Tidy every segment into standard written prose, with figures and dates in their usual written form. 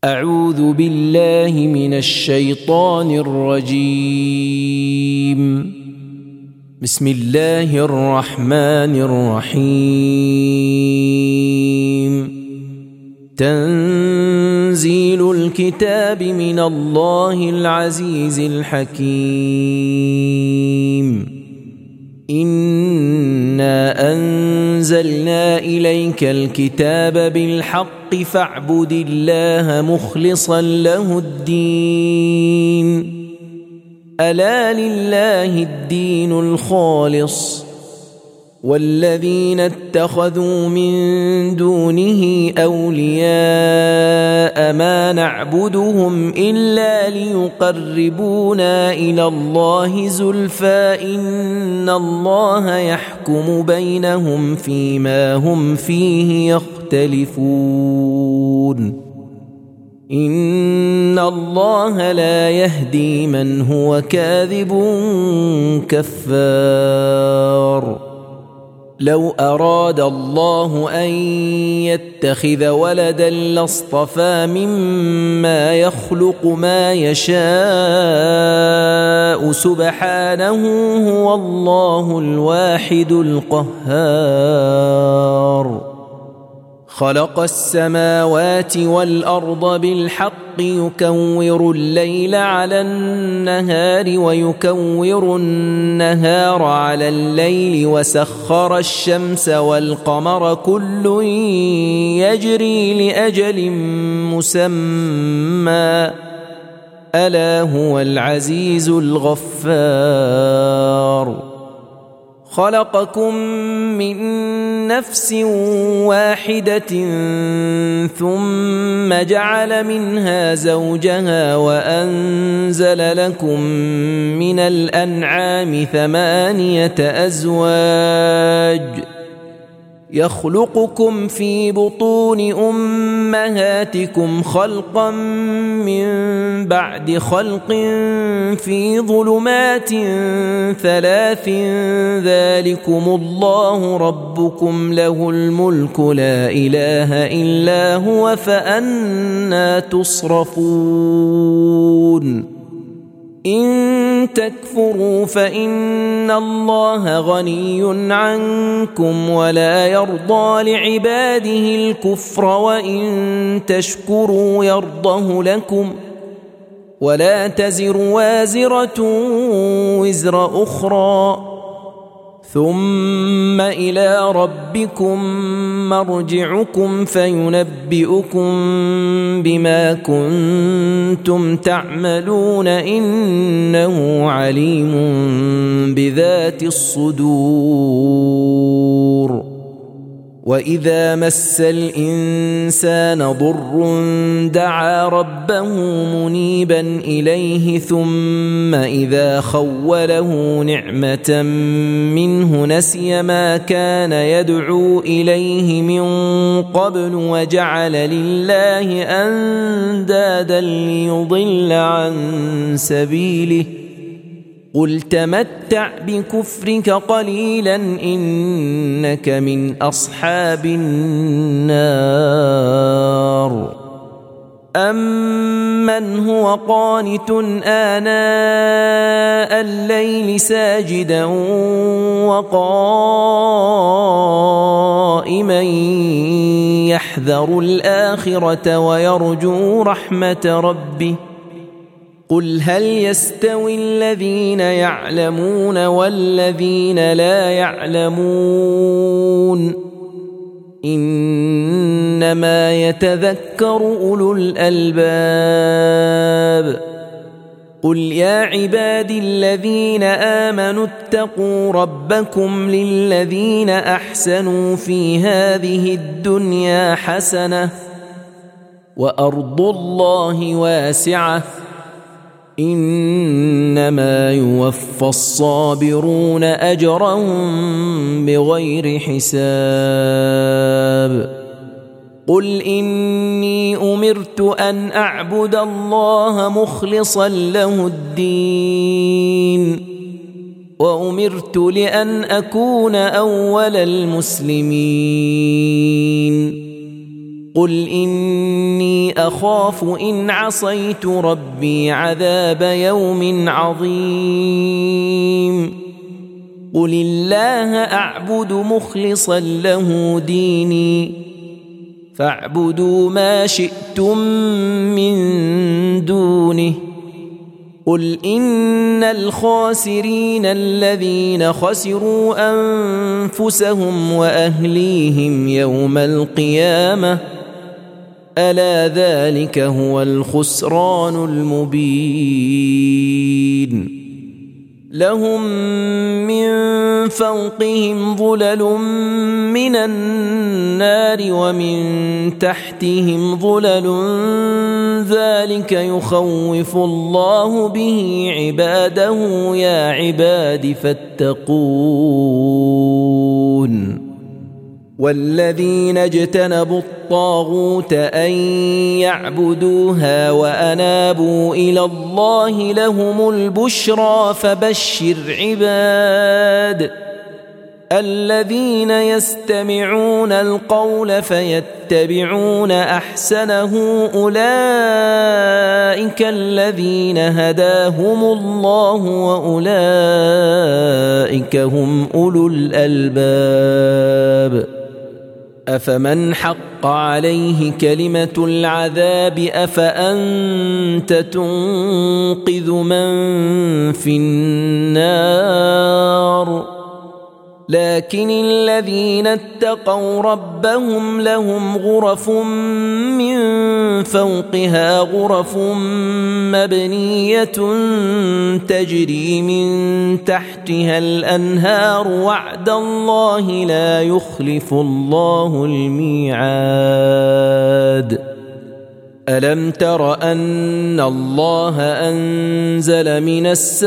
أعوذ بالله من الشيطان الرجيم. بسم الله الرحمن الرحيم. تنزيل الكتاب من الله العزيز الحكيم. إنا أنزلنا إليك الكتاب بالحق فاعبد الله مخلصا له الدين. ألا لله الدين الخالص والذين اتخذوا من دونه أولياء ما نعبدهم إلا ليقربونا إلى الله زلفى إن الله يحكم بينهم فيما هم فيه يختلفون. إن الله لا يهدي من هو كاذب كفار. لو أراد الله أن يتخذ ولدا لاصطفى مما يخلق ما يشاء سبحانه هو الله الواحد القهار. خلق السماوات والأرض بالحق يكور الليل على النهار ويكور النهار على الليل وسخر الشمس والقمر كل يجري لأجل مسمى ألا هو العزيز الغفار. خلقكم من نفس واحدة ثم جعل منها زوجها وأنزل لكم من الأنعام 8 أزواج يخلقكم في بطون أمهاتكم خلقا من بعد خلق في ظلمات 3 ذلكم الله ربكم له الملك لا إله إلا هو فأنى تصرفون. إن تكفروا فإن الله غني عنكم ولا يرضى لعباده الكفر وإن تشكروا يرضه لكم ولا تزر وازرة وزر أخرى ثم إلى ربكم مرجعكم فينبئكم بما كنتم تعملون إنه عليم بذات الصدور. وإذا مس الإنسان ضر دعا ربه منيبا إليه ثم إذا خوله نعمة منه نسي ما كان يدعو إليه من قبل وجعل لله أندادا ليضل عن سبيله. قل تمتع بكفرك قليلا إنك من أصحاب النار. أمن هو قانت آناء الليل ساجدا وقائما يحذر الآخرة ويرجو رحمة ربه. قل هل يستوي الذين يعلمون والذين لا يعلمون إنما يتذكر أولو الألباب. قل يا عبادي الذين آمنوا اتقوا ربكم للذين أحسنوا في هذه الدنيا حسنة وأرض الله واسعة إنما يوفى الصابرون أجرهم بغير حساب. قل إني أمرت أن أعبد الله مخلصا له الدين وأمرت لأن أكون أول المسلمين. قل إني أخاف إن عصيت ربي عذاب يوم عظيم قل الله أعبد مخلصا له ديني فاعبدوا ما شئتم من دونه قل إن الخاسرين الذين خسروا أنفسهم وأهليهم يوم القيامة ألا ذلك هو الخسران المبين لهم من فوقهم ظلل من النار ومن تحتهم ظلل ذلك يخوف الله به عباده يا عباد فاتقون والذين اجتنبوا الطاغوت أن يعبدوها وأنابوا إلى الله لهم البشرى فبشر عباد الذين يستمعون القول فيتبعون أحسنه أولئك الذين هداهم الله وأولئك هم أولو الألباب أفمن حق عليه كلمة العذاب أفأنت تنقذ من في النار لكن الذين اتقوا ربهم لهم غرف من فوقها غرف مبنية تجري من تحتها الأنهار وعد الله لا يخلف الله الميعاد ألم تر أن الله أنزل من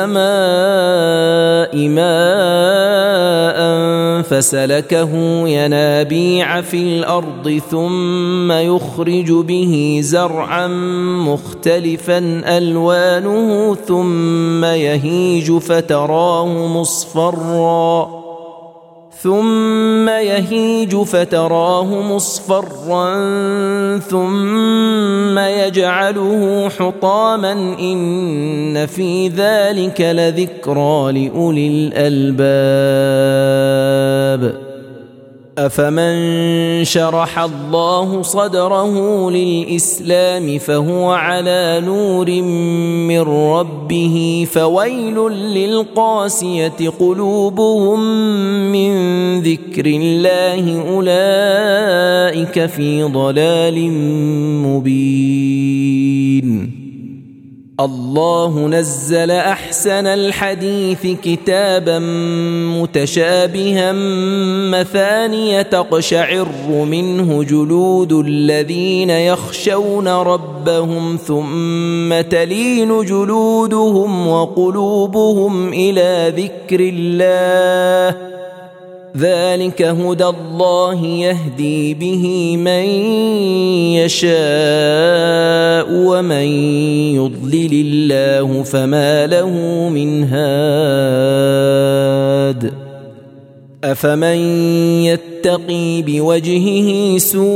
السماء ماء فسلكه ينابيع في الأرض ثم يخرج به زرعا مختلفا ألوانه ثم يهيج فتراه مصفرا ثم يجعله حطاما إن في ذلك لذكرى لأولي الألباب أفمن شرح الله صدره للإسلام فهو على نور من ربه فويل للقاسية قلوبهم من ذكر الله أولئك في ضلال مبين الله نزل أحسن الحديث كتابا متشابها مثانية تقشعر منه جلود الذين يخشون ربهم ثم تلين جلودهم وقلوبهم إلى ذكر الله ذلك هدى الله يهدي به من يشاء ومن يضلل الله فما له من هاد أفمن يتقي بوجهه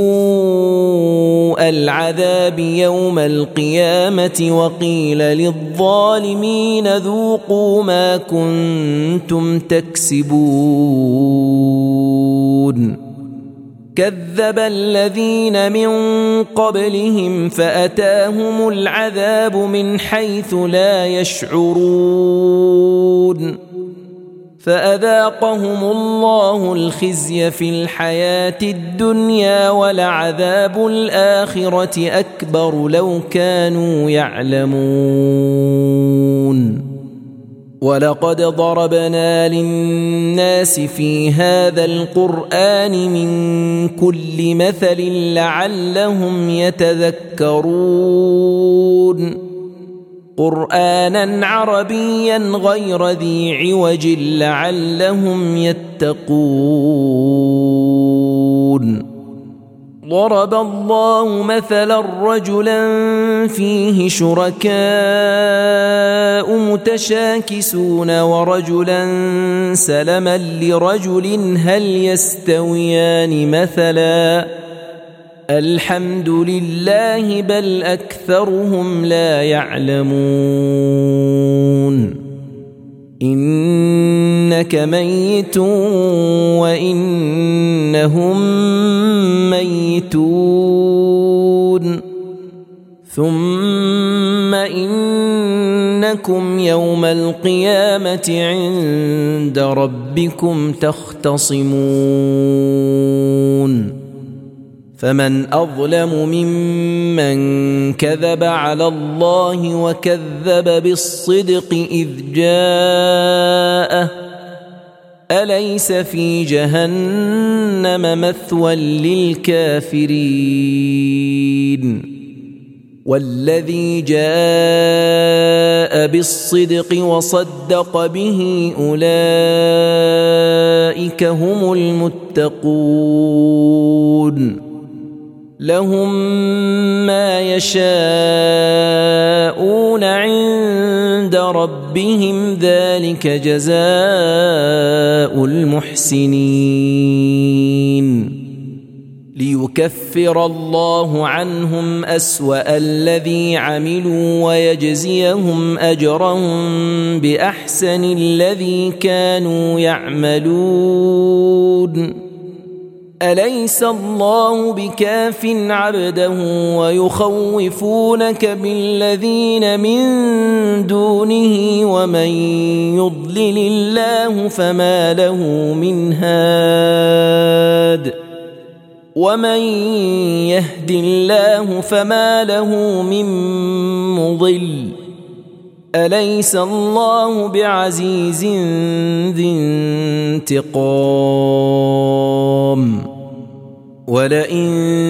سوء العذاب يوم القيامة وقيل للظالمين ذوقوا ما كنتم تكسبون كذب الذين من قبلهم فأتاهم العذاب من حيث لا يشعرون فأذاقهم الله الخزي في الحياة الدنيا ولعذاب الآخرة أكبر لو كانوا يعلمون ولقد ضربنا للناس في هذا القرآن من كل مثل لعلهم يتذكرون قرآنا عربيا غير ذي عوج لعلهم يتقون ضرب الله مثلا رجلا فيه شركاء متشاكسون ورجلا سلما لرجل هل يستويان مثلا الحمد لله بل أكثرهم لا يعلمون إنك ميت وإنهم ميتون ثم إنكم يوم القيامة عند ربكم تختصمون فمن أظلم ممن كذب على الله وكذب بالصدق إذ جاءه أليس في جهنم مثوى للكافرين والذي جاء بالصدق وصدق به أولئك هم المتقون لهم ما يشاءون عند ربهم ذلك جزاء المحسنين ليكفر الله عنهم أسوأ الذي عملوا ويجزيهم أجرهم بأحسن الذي كانوا يعملون أليس الله بكاف عبده ويخوفونك بالذين من دونه ومن يضلل الله فما له من هاد ومن يهد الله فما له من مضل أليس الله بعزيز ذي انتقام ولئن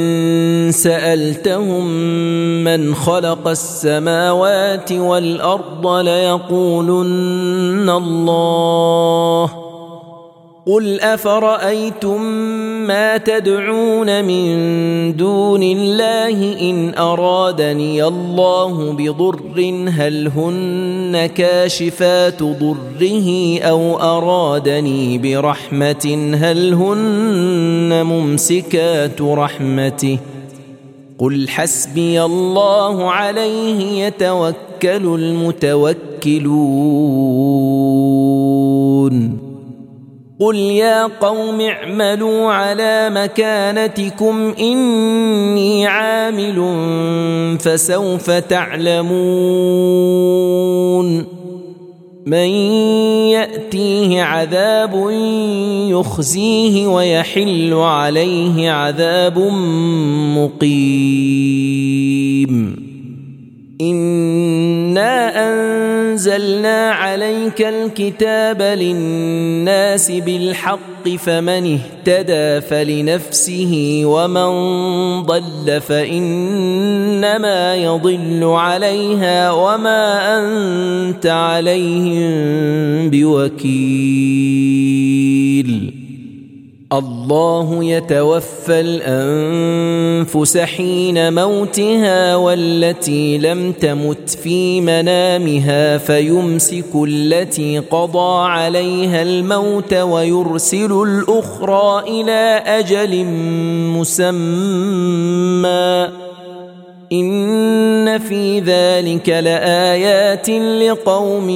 سألتهم من خلق السماوات والأرض ليقولن الله قل أفرأيتم ما تدعون من دون الله إن أرادني الله بضر هل هن كاشفات ضره أو أرادني برحمة هل هن ممسكات رحمته قل حسبي الله عليه يتوكل المتوكلون قل يا قوم اعملوا على مكانتكم إني عامل فسوف تعلمون من يأتيه عذاب يخزيه ويحل عليه عذاب مقيم إنا أنزلنا عليك الكتاب للناس بالحق فمن اهتدى فلنفسه ومن ضل فإنما يضل عليها وما أنت عليهم بوكيل الله يتوفى الأنفس حين موتها والتي لم تمت في منامها فيمسك التي قضى عليها الموت ويرسل الأخرى إلى أجل مسمى إن في ذلك لآيات لقوم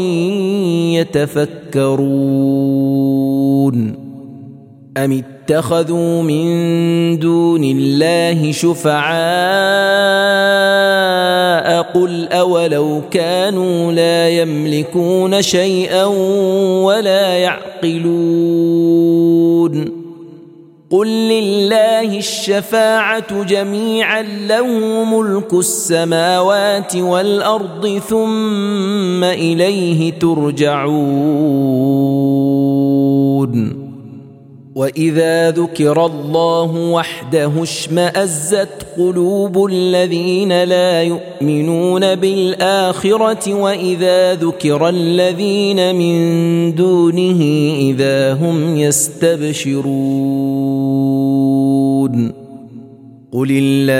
يتفكرون أم اتخذوا من دون الله شفعاء قل أولو كانوا لا يملكون شيئا ولا يعقلون قل لله الشفاعة جميعا له ملك السماوات والأرض ثم إليه ترجعون وإذا ذكر الله وحده اشمأزت قلوب الذين لا يؤمنون بالآخرة وإذا ذكر الذين من دونه إذا هم يستبشرون قل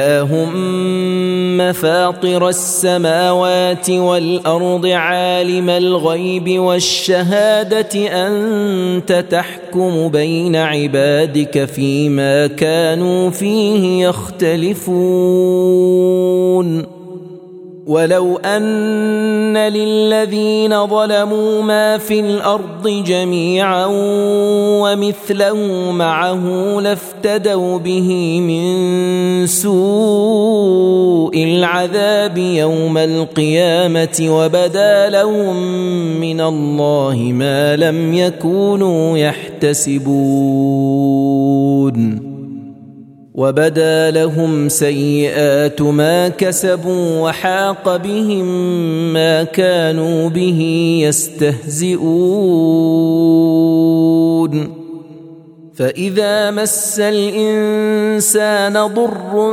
اللهم فاطر السماوات والأرض عالم الغيب والشهادة أنت تحكم بين عبادك فيما كانوا فيه يختلفون ولو أن للذين ظلموا ما في الأرض جميعا ومثله معه لافتدوا به من سوء العذاب يوم القيامة وبدا لهم من الله ما لم يكونوا يحتسبون وبدا لهم سيئات ما كسبوا وحاق بهم ما كانوا به يستهزئون فإذا مس الإنسان ضر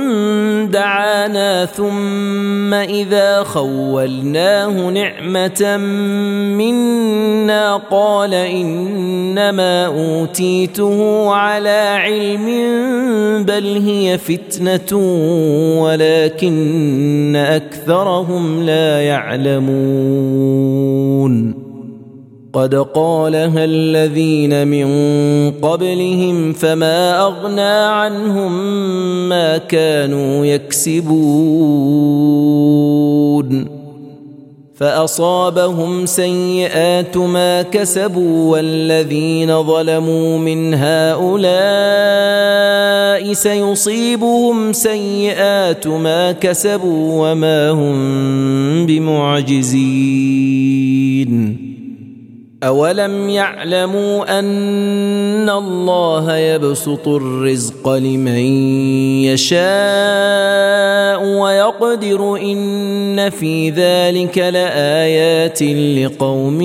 دعانا ثم إذا خولناه نعمة منا قال إنما أوتيته على علم بل هي فتنة ولكن أكثرهم لا يعلمون قد قالها الذين من قبلهم فما أغنى عنهم ما كانوا يكسبون فأصابهم سيئات ما كسبوا والذين ظلموا من هؤلاء سيصيبهم سيئات ما كسبوا وما هم بمعجزين أولم يعلموا أن الله يبسط الرزق لمن يشاء ويقدر إن في ذلك لآيات لقوم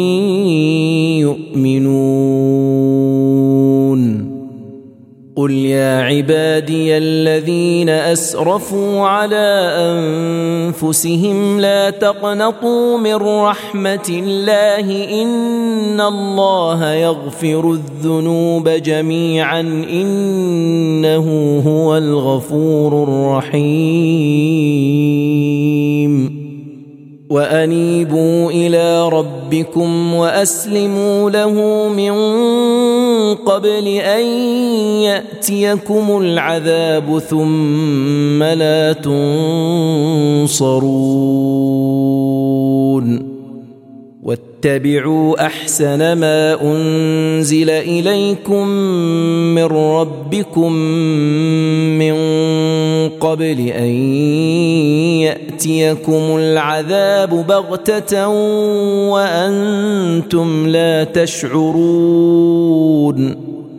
يؤمنون قل يا عبادي الذين أسرفوا على أنفسهم لا تقنطوا من رحمة الله إن الله يغفر الذنوب جميعا إنه هو الغفور الرحيم وأنيبوا إلى ربكم وأسلموا له من قبل أن يأتيكم العذاب ثم لا تنصرون واتبعوا أحسن ما أنزل إليكم من ربكم من قبل أن يأتيكم العذاب بغتة وأنتم لا تشعرون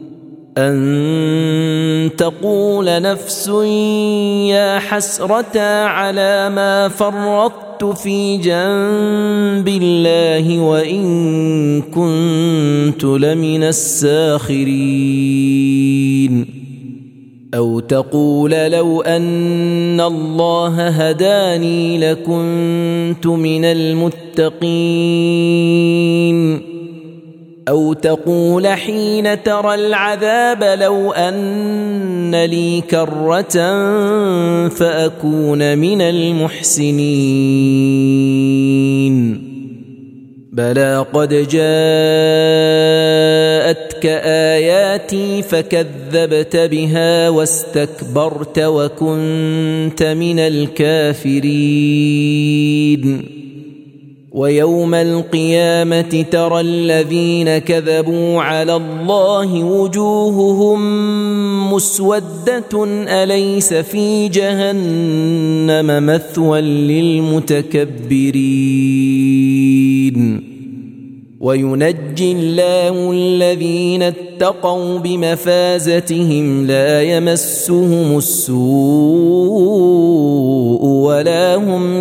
أن تقول نفس يا حسرة على ما فرطت في جنب الله وإن كنت لمن الساخرين أو تقول لو أن الله هداني لكنت من المتقين أو تقول حين ترى العذاب لو أن لي كرة فأكون من المحسنين بلى قد جاءتك آياتي فكذبت بها واستكبرت وكنت من الكافرين ويوم القيامة ترى الذين كذبوا على الله وجوههم مسودة أليس في جهنم مثوى للمتكبرين وينجي الله الذين اتقوا بمفازتهم لا يمسهم السوء ولا هم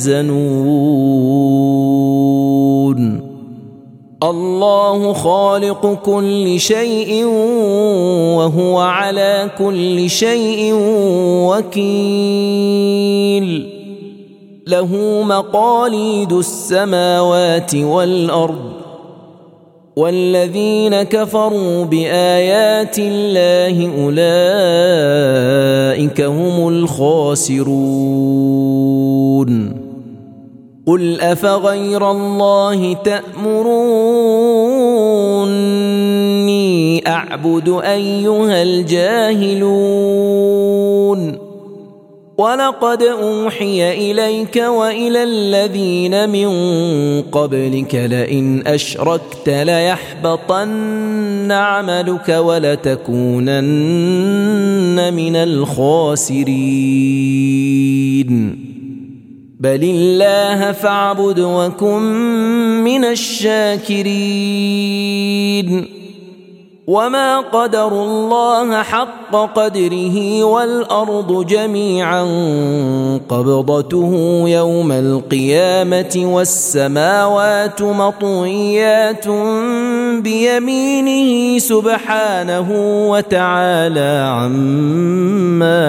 يحزنون الله خالق كل شيء وهو على كل شيء وكيل له مقاليد السماوات والأرض والذين كفروا بآيات الله أولئك هم الخاسرون قل أفغير الله تأمروني أعبد أيها الجاهلون ولقد أوحي إليك وإلى الذين من قبلك لئن أشركت ليحبطن عملك ولتكونن من الخاسرين بل الله فاعبد وكن من الشاكرين وما قدروا الله حق قدره والأرض جميعا قبضته يوم القيامة والسماوات مطويات بيمينه سبحانه وتعالى عما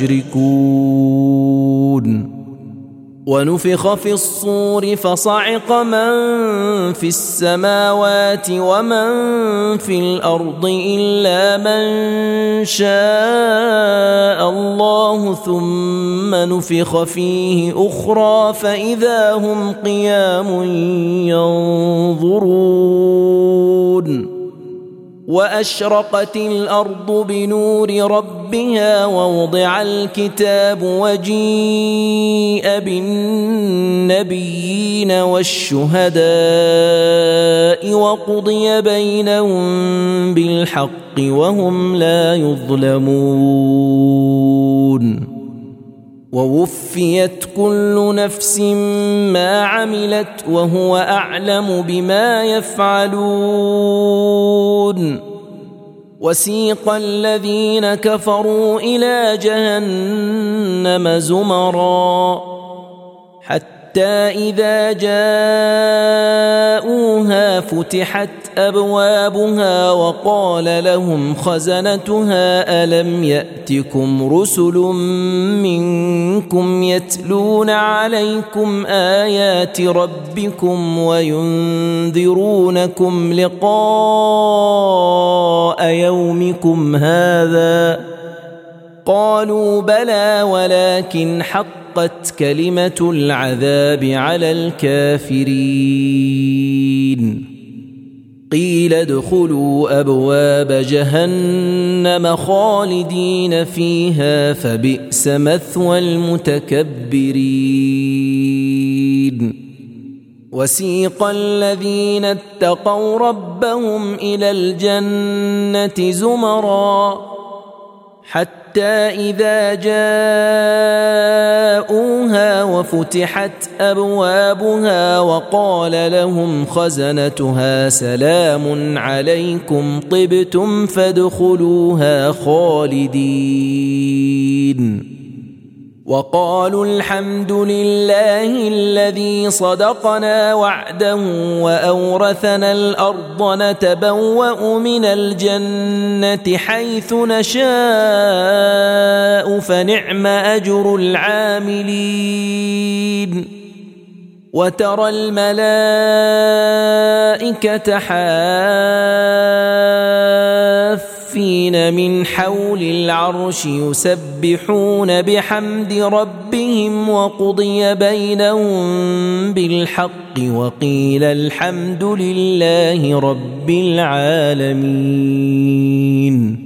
يشركون ونفخ في الصور فصعق من في السماوات ومن في الأرض إلا من شاء الله ثم نفخ فيه أخرى فإذا هم قيام ينظرون وأشرقت الأرض بنور ربها ووضع الكتاب وجيء بالنبيين والشهداء وقضي بينهم بالحق وهم لا يظلمون ووفيت كل نفس ما عملت وهو أعلم بما يفعلون وسيق الذين كفروا إلى جهنم زمرا حتى إذا جاءوها فتحت أبوابها وقال لهم خزنتها ألم يأتكم رسل منكم يتلون عليكم آيات ربكم وينذرونكم لقاء يومكم هذا قالوا بلى ولكن حقت كلمة العذاب على الكافرين قيل ادخلوا أبواب جهنم خالدين فيها فبئس مثوى المتكبرين وسيق الذين اتقوا ربهم إلى الجنة زمرا حتى إذا جاءوها وفتحت أبوابها وقال لهم خزنتها سلام عليكم طبتم فادخلوها خالدين وقالوا الحمد لله الذي صدقنا وعده وأورثنا الأرض نتبوأ من الجنة حيث نشاء فنعم أجر العاملين وترى الملائكة حافين من حول العرش يسبحون بحمد ربهم وقضي بينهم بالحق وقيل الحمد لله رب العالمين